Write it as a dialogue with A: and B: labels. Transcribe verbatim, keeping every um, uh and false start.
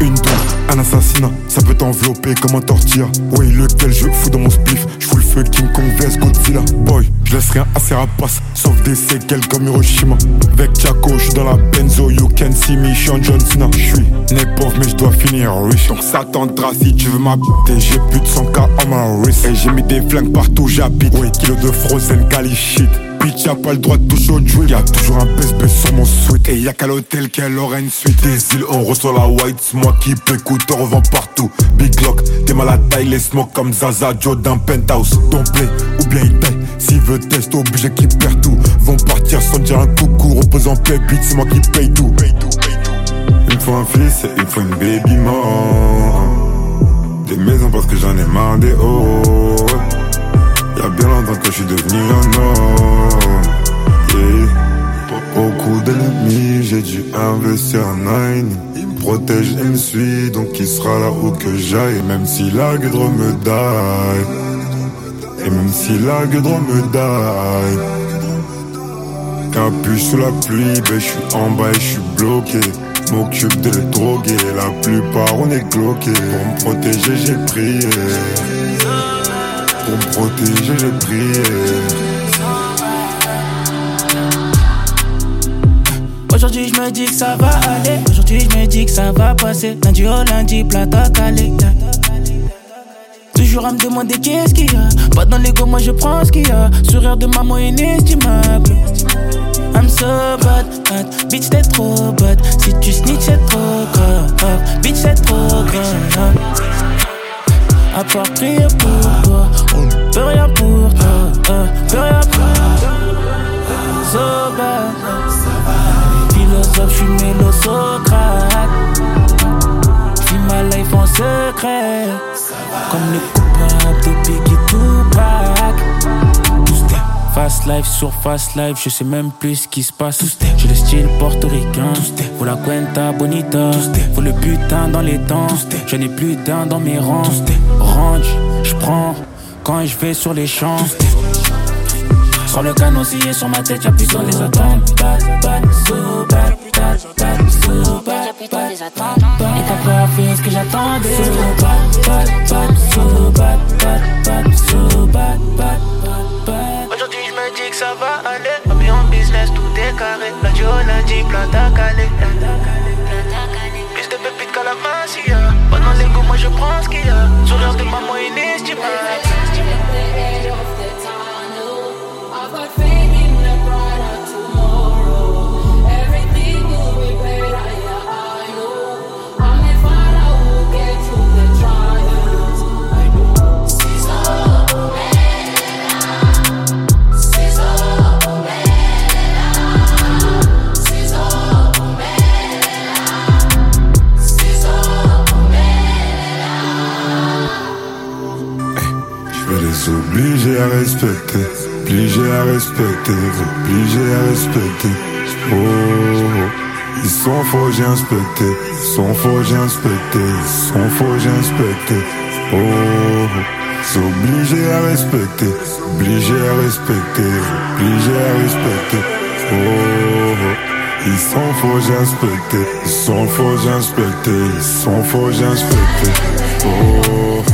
A: une douille, un assassinat, ça peut t'envelopper comme un tortilla. Oui, lequel je fous dans mon spliff, je fous le feu King Kong vs Godzilla. Boy, je laisse rien à ses rapaces, sauf des séquelles comme Hiroshima. Avec Chaco, je suis dans la benzo, you can see me, je suis en John Cena. Je suis né pauvre mais je dois finir riche, donc ça tentera si tu veux m'habiter. J'ai plus de cent K en ma wrist, et j'ai mis des flingues partout j'habite. Oui, kilo de frozen Cali shit. Bitch, y'a pas le droit de toucher au drill. Y'a toujours un B S B sur mon suite. Et y'a qu'à l'hôtel qu'elle aurait une suite. Des îles, on reçoit la white. C'est moi qui peux écouter, on revend partout. Big Lock, t'es mal à taille. Les smoke comme Zaza Joe d'un penthouse. Ton play, ou bien il taille. S'il veut test, obligé qu'il perd tout. Vont partir sans dire un coucou. Repose en play, bitch, c'est moi qui paye tout. Il me faut un fils et il me faut une baby mom. Des maisons parce que j'en ai marre des hauts. Y'a bien longtemps que je suis devenu un homme, yeah. Beaucoup d'ennemis, j'ai dû investir en nine. Il me protège et me suit, donc il sera là où que j'aille. Même si la gueudre me die, et même si la gueudre me die. Capuche sous la pluie, ben j'suis en bas et j'suis bloqué. M'occupe de les droguer, la plupart on est cloqués. Pour me protéger j'ai prié. Pour me protéger, j'ai prié.
B: Aujourd'hui je me dis que ça va aller. Aujourd'hui je me dis que ça va passer. Lundi au lundi, plata calé. Toujours à me demander qu'est-ce qu'il y a. Pas dans l'ego, moi je prends ce qu'il y a. Sourire de maman inestimable. I'm so bad, bad. Bitch t'es trop bad. Si tu snitch c'est trop grave. Bitch c'est trop grave. À part prier pour toi, on ne peut rien pour toi, euh, peut rien pour toi. So bad, philosophe, j'suis mélo Socrate. J'vis ma life en secret, comme les coupables de Biggie Tupac. Fast life sur fast life, je sais même plus ce qui se passe. J'ai le style portoricain, faut la cuenta bonita, faut le putain dans les dents. Je n'ai plus d'un dans mes rangs. Range, j'prends quand je vais sur les champs. Sur le canon scié sur ma tête, j'appuie sur les attentes. Bad, bad, so bad, bad, bad, so bad, bad, bad. Et t'as pas fait ce que j'attendais. So bad, bad, bad, so bad, bad, bad, so bad, bad, bad. Aujourd'hui je me dis que ça va aller. Ami en business, tout est carré. Lundi au lundi, plata calé. Plus de pépites qu'à la mancia. Pas dans l'ego, moi je prends ce qu'il y a. Sourire de maman inestimable.
A: Obligé à respecter, obligé à respecter, obligé à respecter. Oh, oh. Ils sont faux, j'ai inspecté, ils sont faux, j'ai inspecté, ils sont faux, j'ai inspecté. Oh, oh. C'est obligé à respecter, obligé à respecter, obligé à respecter. Oh, oh. Ils sont faux, j'ai inspecté, ils sont faux, j'ai inspecté, ils sont faux, j'ai inspecté. Oh.